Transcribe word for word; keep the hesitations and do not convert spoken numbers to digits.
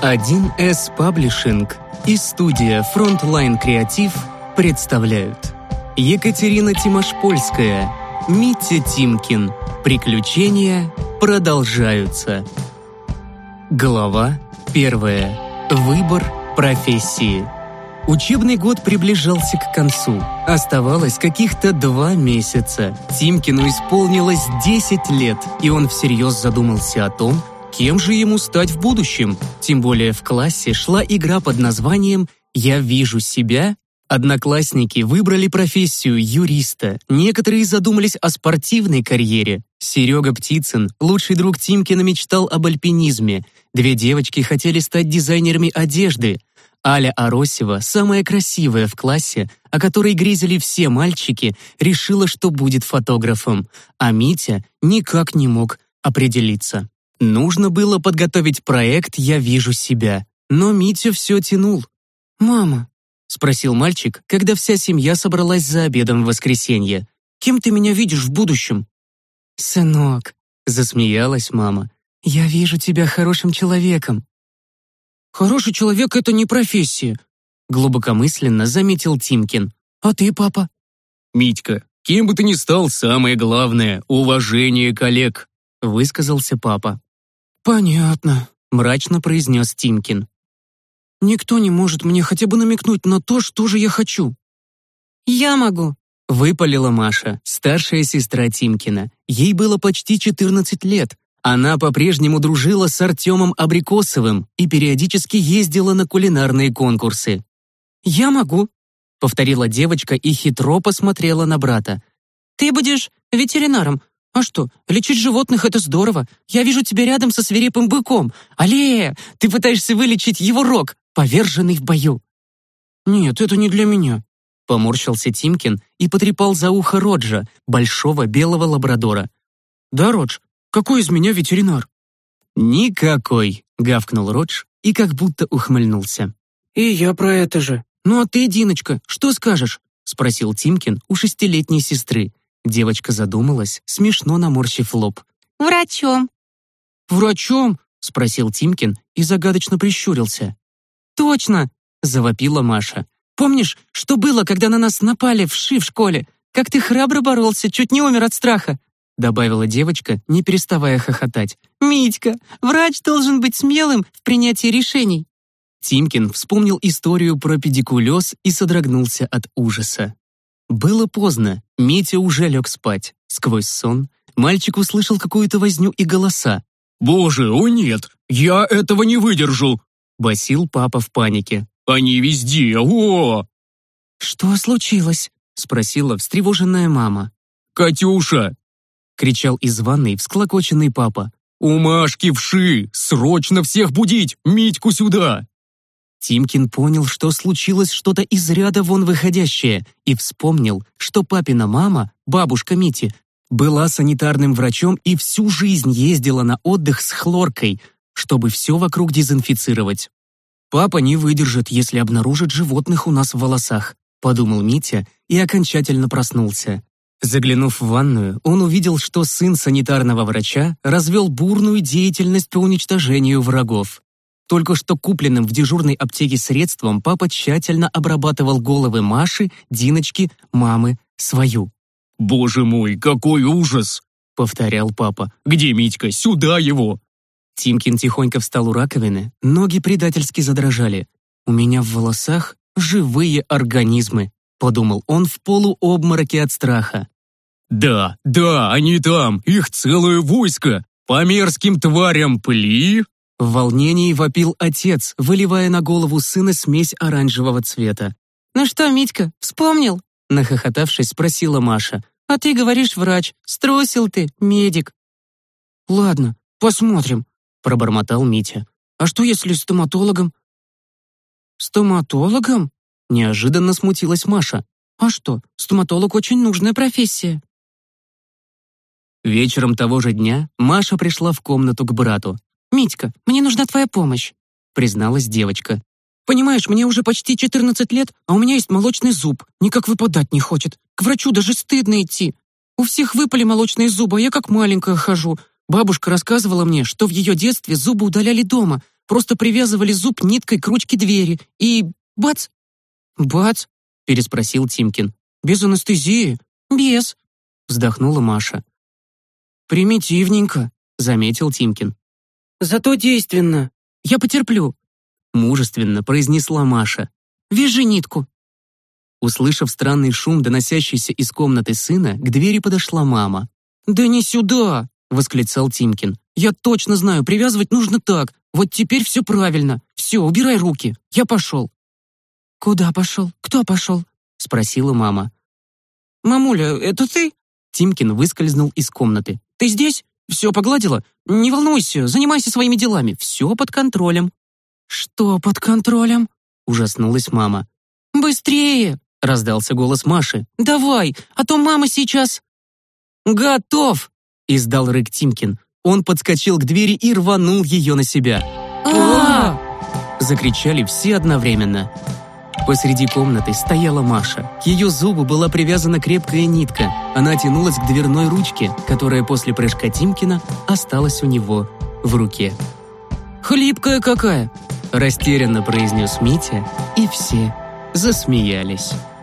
один эс Publishing и студия Frontline Creative представляют Екатерина Тимошпольская, Митя Тимкин. Приключения продолжаются. Глава первая. Выбор профессии. Учебный год приближался к концу. Оставалось каких-то два месяца. Тимкину исполнилось десять лет, и он всерьез задумался о том, кем же ему стать в будущем. Тем более в классе шла игра под названием «Я вижу себя». Одноклассники выбрали профессию юриста. Некоторые задумались о спортивной карьере. Серега Птицын, лучший друг Тимкина, мечтал об альпинизме. Две девочки хотели стать дизайнерами одежды. Аля Аросева, самая красивая в классе, о которой грезили все мальчики, решила, что будет фотографом. А Митя никак не мог определиться. Нужно было подготовить проект «Я вижу себя». Но Митя все тянул. «Мама», — спросил мальчик, когда вся семья собралась за обедом в воскресенье, «кем ты меня видишь в будущем?» «Сынок», — засмеялась мама, — «я вижу тебя хорошим человеком». «Хороший человек — это не профессия», — глубокомысленно заметил Тимкин. «А ты, папа?» «Митька, кем бы ты ни стал, самое главное — уважение коллег», — высказался папа. «Понятно», — мрачно произнес Тимкин. «Никто не может мне хотя бы намекнуть на то, что же я хочу». «Я могу», — выпалила Маша, старшая сестра Тимкина. Ей было почти четырнадцать лет. Она по-прежнему дружила с Артемом Абрикосовым и периодически ездила на кулинарные конкурсы. «Я могу», — повторила девочка и хитро посмотрела на брата. «Ты будешь ветеринаром. А что, лечить животных — это здорово. Я вижу тебя рядом со свирепым быком. Алле, ты пытаешься вылечить его рог, поверженный в бою». «Нет, это не для меня», — поморщился Тимкин и потрепал за ухо Роджа, большого белого лабрадора. «Да, Родж, какой из меня ветеринар?» «Никакой», — гавкнул Родж и как будто ухмыльнулся. «И я про это же. Ну а ты, Диночка, что скажешь?» — спросил Тимкин у шестилетней сестры. Девочка задумалась, смешно наморщив лоб. «Врачом». «Врачом?» — спросил Тимкин и загадочно прищурился. «Точно!» — завопила Маша. «Помнишь, что было, когда на нас напали вши в школе? Как ты храбро боролся, чуть не умер от страха!» — добавила девочка, не переставая хохотать. «Митька, врач должен быть смелым в принятии решений!» Тимкин вспомнил историю про педикулез и содрогнулся от ужаса. Было поздно, Митя уже лег спать. Сквозь сон мальчик услышал какую-то возню и голоса. «Боже, о нет, я этого не выдержу!» — басил папа в панике. «Они везде, о!» «Что случилось?» — спросила встревоженная мама. «Катюша!» — кричал из ванной всклокоченный папа. «У Машки вши! Срочно всех будить! Митьку сюда!» Тимкин понял, что случилось что-то из ряда вон выходящее, и вспомнил, что папина мама, бабушка Мити, была санитарным врачом и всю жизнь ездила на отдых с хлоркой, чтобы все вокруг дезинфицировать. «Папа не выдержит, если обнаружит животных у нас в волосах», — подумал Митя и окончательно проснулся. Заглянув в ванную, он увидел, что сын санитарного врача развел бурную деятельность по уничтожению врагов. Только что купленным в дежурной аптеке средством папа тщательно обрабатывал головы Маши, Диночки, мамы, свою. «Боже мой, какой ужас!» — повторял папа. «Где Митька? Сюда его!» Тимкин тихонько встал у раковины, ноги предательски задрожали. «У меня в волосах живые организмы», — подумал он в полуобмороке от страха. «Да, да, они там, их целое войско! По мерзким тварям пли!» В волнении вопил отец, выливая на голову сына смесь оранжевого цвета. «Ну что, Митька, вспомнил?» Нахохотавшись, спросила Маша. «А ты говоришь, врач, струсил ты, медик». «Ладно, посмотрим», — пробормотал Митя. «А что, если стоматологом?» «Стоматологом?» — неожиданно смутилась Маша. «А что, стоматолог очень нужная профессия». Вечером того же дня Маша пришла в комнату к брату. «Митька, мне нужна твоя помощь», — призналась девочка. «Понимаешь, мне уже почти четырнадцать лет, а у меня есть молочный зуб. Никак выпадать не хочет. К врачу даже стыдно идти. У всех выпали молочные зубы, а я как маленькая хожу. Бабушка рассказывала мне, что в ее детстве зубы удаляли дома, Просто привязывали зуб ниткой к ручке двери и... бац!» «Бац?» — переспросил Тимкин. «Без анестезии?» «Без», — вздохнула Маша. «Примитивненько», — заметил Тимкин. «Зато действенно. Я потерплю», — мужественно произнесла Маша. «Вяжи нитку». Услышав странный шум, доносящийся из комнаты сына, к двери подошла мама. «Да не сюда!» — восклицал Тимкин. «Я точно знаю, привязывать нужно так. Вот теперь все правильно. Все, убирай руки. Я пошел». «Куда пошел? Кто пошел?» — спросила мама. «Мамуля, это ты?» Тимкин выскользнул из комнаты. «Ты здесь? Все погладила? Не волнуйся, занимайся своими делами. Все под контролем». «Что под контролем?» — ужаснулась мама. «Быстрее!» — раздался голос Маши. «Давай, а то мама сейчас...» «Готов!» — издал рык Тимкин. Он подскочил к двери и рванул ее на себя. «А-а-а!» — закричали все одновременно. Посреди комнаты стояла Маша. К ее зубу была привязана крепкая нитка. Она тянулась к дверной ручке, которая после прыжка Тимкина осталась у него в руке. «Хлипкая какая!» — растерянно произнес Митя, и все засмеялись.